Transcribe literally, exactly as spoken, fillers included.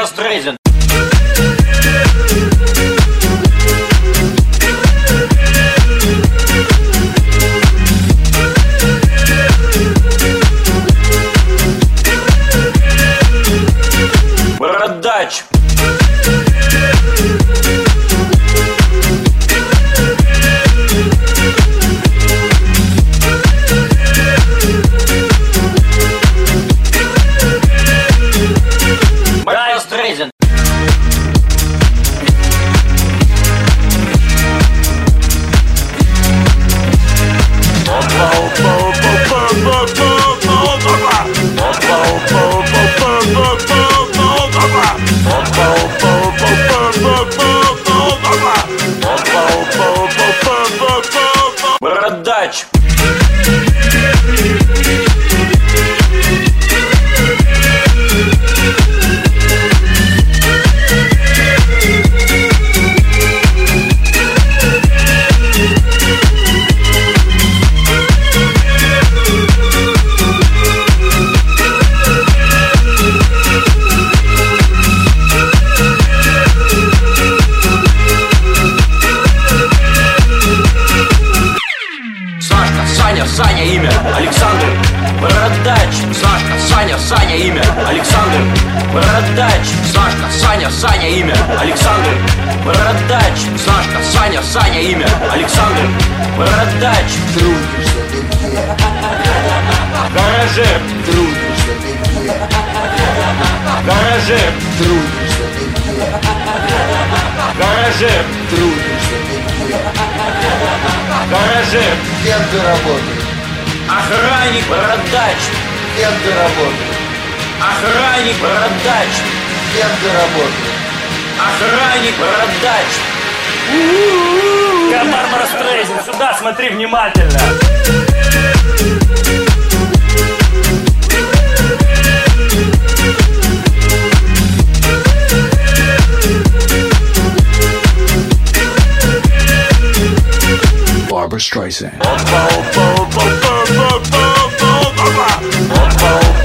Барбара Стрейзенд. Бородач. Барбара Стрейзенд. Бородач. Саня, имя Александр. Бородач. Сашка, Саня, Саня, имя Александр. Бородач. Сашка, Саня, Саня, имя Александр. Бородач. Сашка, Саня, Саня, имя Александр. Бородач. Трудишься ты где? Гаражер. Трудишься ты где? Гаражер. Трудишься ты где? Гаражер. Трудишься ты где? Гаражер. Кем ты работаешь? Охранник. Бородач. Кем ты работаешь? Охранник. Бородач. Кем ты работаешь? Охранник. Бородач. Я Барбара Стрейзенд, сюда смотри внимательно. Barbara Streisand. Опа, опа, опа, опа, опа, опа, опа.